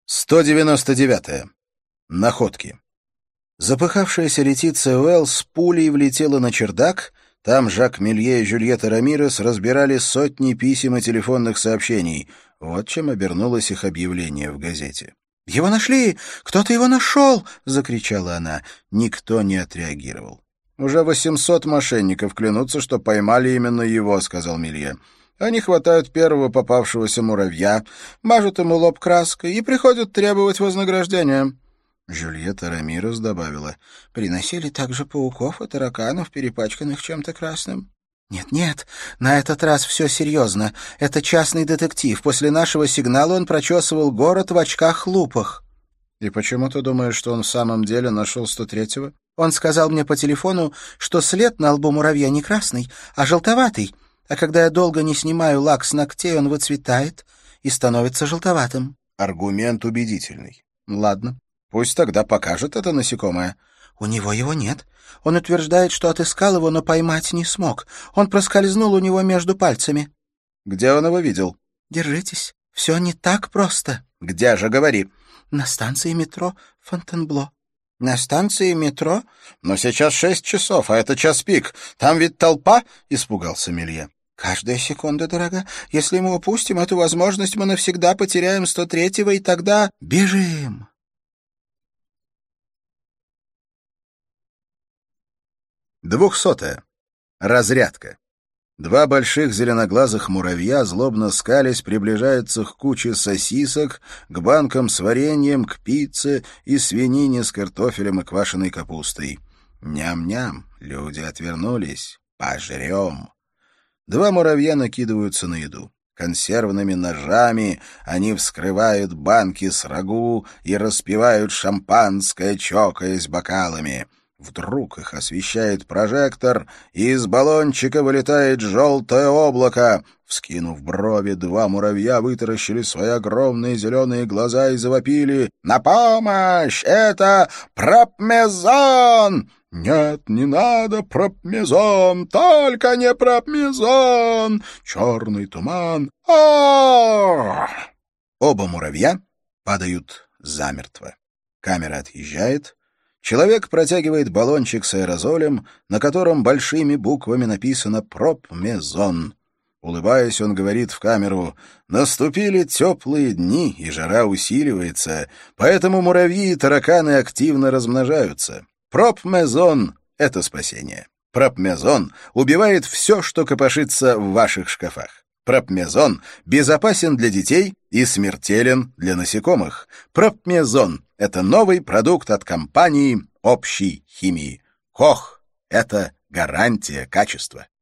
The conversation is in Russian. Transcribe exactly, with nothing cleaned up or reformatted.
сто девяносто девятое. Находки. Запыхавшаяся Летиция Уэллс пулей влетела на чердак. Там Жак Мелье и Жюльетта Рамирес разбирали сотни писем и телефонных сообщений. Вот чем обернулось их объявление в газете. «Его нашли! Кто-то его нашел!» — закричала она. Никто не отреагировал. «Уже восемьсот мошенников клянутся, что поймали именно его», — сказал Мелье. «Они хватают первого попавшегося муравья, мажут ему лоб краской и приходят требовать вознаграждения». Жюльетта Рамирес добавила: «Приносили также пауков и тараканов, перепачканных чем-то красным». «Нет-нет, на этот раз все серьезно. Это частный детектив. После нашего сигнала он прочесывал город в очках-лупах». «И почему ты думаешь, что он в самом деле нашел сто третьего?» «Он сказал мне по телефону, что след на лбу муравья не красный, а желтоватый. А когда я долго не снимаю лак с ногтей, он выцветает и становится желтоватым». Аргумент убедительный. «Ладно, пусть тогда покажет это насекомое». «У него его нет. Он утверждает, что отыскал его, но поймать не смог. Он проскользнул у него между пальцами». «Где он его видел?» «Держитесь, все не так просто». «Где же, говори». «На станции метро Фонтенбло». «На станции метро? Но сейчас шесть часов, а это час пик. Там ведь толпа?» — испугался Мелье. «Каждая секунда, дорога. Если мы упустим эту возможность, мы навсегда потеряем сто третьего, и тогда бежим!» Двухсотая. Разрядка. Два больших зеленоглазых муравья, злобно скалясь, приближаются к куче сосисок, к банкам с вареньем, к пицце и свинине с картофелем и квашеной капустой. Ням-ням, люди отвернулись. Пожрем. Два муравья накидываются на еду. Консервными ножами они вскрывают банки с рагу и распивают шампанское, чокаясь бокалами. Вдруг их освещает прожектор, и из баллончика вылетает желтое облако. Вскинув брови, два муравья вытаращили свои огромные зеленые глаза и завопили: «На помощь! Это пропмезон!» «Нет, не надо пропмезон! Только не пропмезон! Черный туман! а Оба муравья падают замертво. Камера отъезжает. Человек протягивает баллончик с аэрозолем, на котором большими буквами написано «Пропмезон». Улыбаясь, он говорит в камеру: «Наступили теплые дни, и жара усиливается, поэтому муравьи и тараканы активно размножаются. Пропмезон — это спасение. Пропмезон убивает все, что копошится в ваших шкафах. Пропмезон безопасен для детей и смертелен для насекомых. Пропмезон — это новый продукт от компании общей химии. Кох — это гарантия качества».